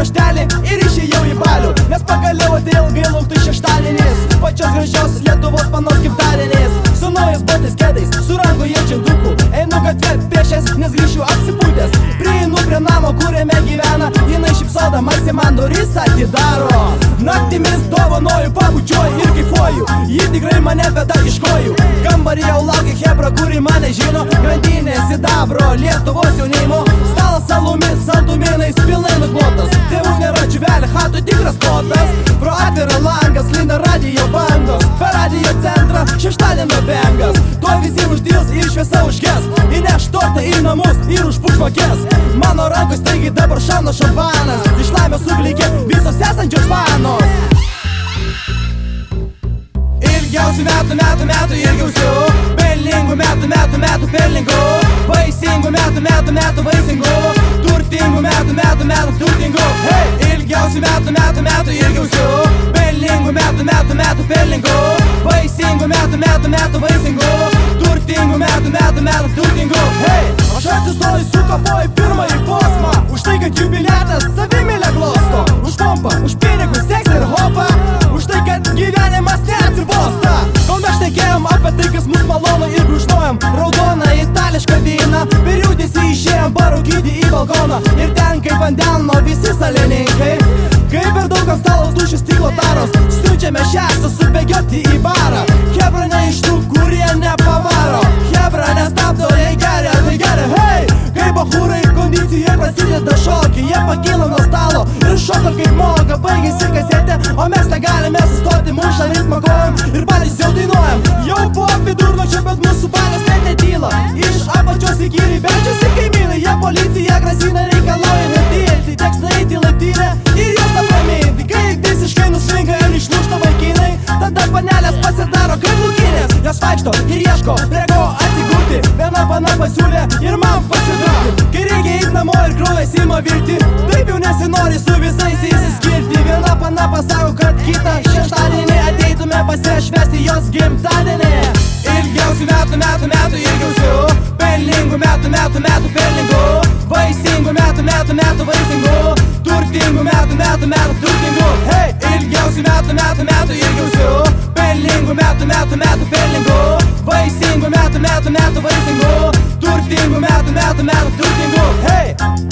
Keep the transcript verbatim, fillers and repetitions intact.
raštelį ir išėjau į balių, nes pagaliau atėjo ilgai lauktas šeštadienis, pačios gražiausios Lietuvos panos gimtadienis. Su naujais batais kėdais, su ranko jėdžiantuku, einu gatvė pėšęs, nes grįšiu apsipūtęs. Prieinu prie namo, kuriame gyvena, jinai šipsodamasi man duris atidaro. Naktimis dovanoju, pabučiuoju ir kaifuoju, ji tikrai mane veda iš kojų. Kambarį jau laukia hebra, kuri mane žino, grandinė sidabro Lietuvos jaunimo. Stalas salumis, saldumynais pilnai nuklotas, tėvų nėra čiuvelė, hatų tikras kotas. Pro atvirą langą sklinda radijo bandos, per radijo centrą šeštadienio bengas. Tuo visi uždils ir šviesa užges, įneš tortą į namus ir užpuš žvakes. Mano rankos taigi dabar šauna šampanas, iš laimės suglykė visos esančios panos. Ilgiausių metų, metų, metų ilgiausių, pelningų metų, metų, metų pelningų, vaisingų metų, metų, metų vaisingų, turtingų metų, metų, metų turtingų. Hey! Ilgiausių metų, metų, metų ilgiausių, pelningų metų, metų, metų pelningų, vaisingų metų, metų, metų vaisingų, turtingų metų, metų, metų turtingų. Hey! Aš atsistoju, sukapoju pirmąjį posmą, už tai, kad jubiliatas savimylę glosto, už pompą, už pinigus, seksą ir hopą, už tai, kad gyvenimas neatsibosta. Kol mes šnekėjom apie tai, kas mus malonu ir gružnojom raudoną itališką vyną, per judesį išėjom parūkyti į balkoną ir ten kaip vandeno visi salininkai. Kaip per daug ant stalo dušų stiklo taros, siunčiame šestą subėgioti į barą. Hebra ne iš tų, kurie nepavaro, hebra nestabdo, jei geria, tai geria. Hei! Kaip bachūrai kondicijai prasideda šokį, jie pakyla nuo stalo ir šoka kaip moka, baigėsi kasetė, o mes negalime sustoti, muša ritmą kojom ir balis jau dainuojam. Jau po vidurnakčio, bet mūsų balis net netyla, iš apačios į gyrį beldžiasi kaimynai, jie policija grasina, reikalauja netilti, teks nueiti laiptinę ir juos apraminti. Kai visiškai nusvinga ir išlūžta vaikinai, tada panelės pasidaro kaip lukinės, jos vaikšto ir ieško prie ko atsigulti, viena pana pasiūlė ir man pasidurti. Kai reikia eit namo ir kraujas ima virti, taip jau nesinori su visais įsiskirti. Viena pana pasako, kad kitą šeštadienį ateitume pasišvesti jos gimtadienį. Ilgiausių metų, metų, metų ilgiausių, pelningų metų, metų, metų pelningų, vaisingų metų, metų, metų vaisingų, turtingų metų, metų, metų turtingų. Hey! Ilgiausių metų, metų, metų ilgiausių, pelningų metų, metų, metų pelningų, vaisingų metų, metų, metų vaisingų, turtingų metų, metų, metų turtingų. Hey!